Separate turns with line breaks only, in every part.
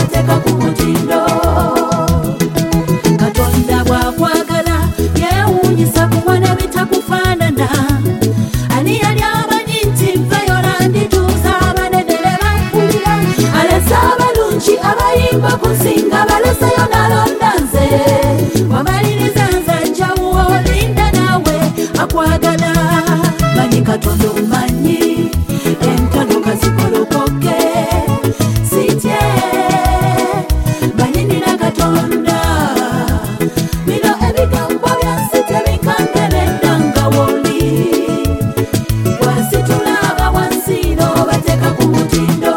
bateka ku mutindo. Katonda bw'akwagala yeewuunyisa kuwana bitakufaanana. Ani yali amanyi nti nveyo landituuza abanene be bampulira. Alese abalungi abayimba kusinga baleseyo nalonda nze. Wamaliriza nze njawuwo linda naawe akwagala. Manyi Katonda omanyi entalo kazikolokoke. Sitye manyi nina Katonda. Bino ebigambo byansi tebinkangerera nga woli. Wasitula aba wansi n'obateeka ku mutindo.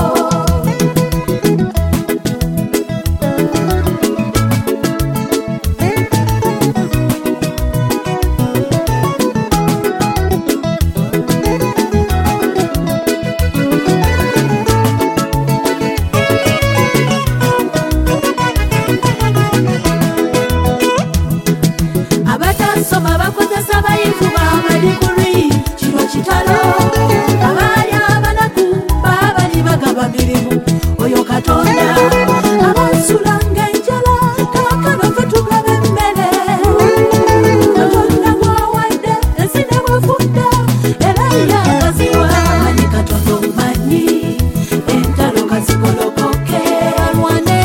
Abatasoma bakozesa bayivu b'amadiguli kino kitalo. Abaali abanaku baabali bagaba mirimu. Oyo Katonda abasulanga enjala kaakano ffe tugaba emmere. Katonda bw'awadde ensi ne bw'efudde era ye akaziwa. Manyi Katonda omanyi entalo kazigolokoke. Alwane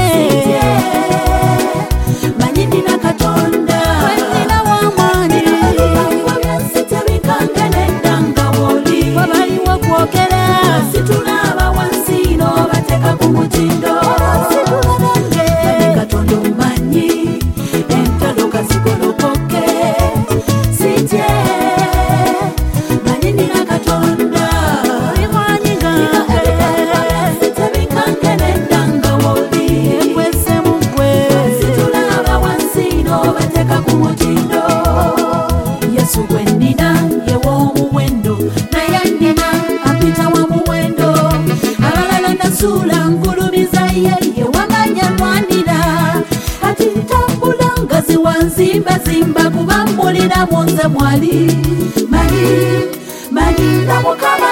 manyi nina Katonda. Nina w'amaanyi ebigambo byansi tebinkangerera nga woli. Wabaliwo kwogera situla aba wansi n'obateeka ku mutindo. Manyi Katonda omanyi entalo kazigolokoke. Sitye manyi nina Katonda. Olimwanyi gange byansi tebinkangerera nga woli. Ekwese mu ggwe situla aba wansi n'obateeka ku mutindo. Yesu gwe nnina ye w'omuwendo naye nnina apita wa muwendo. Abalala nasuula nkulumiza ye wamanya lwanira. Kati ntambula nga ziwanzimbazimba kuba mpulira mu nze mwali. Manyi na Mukama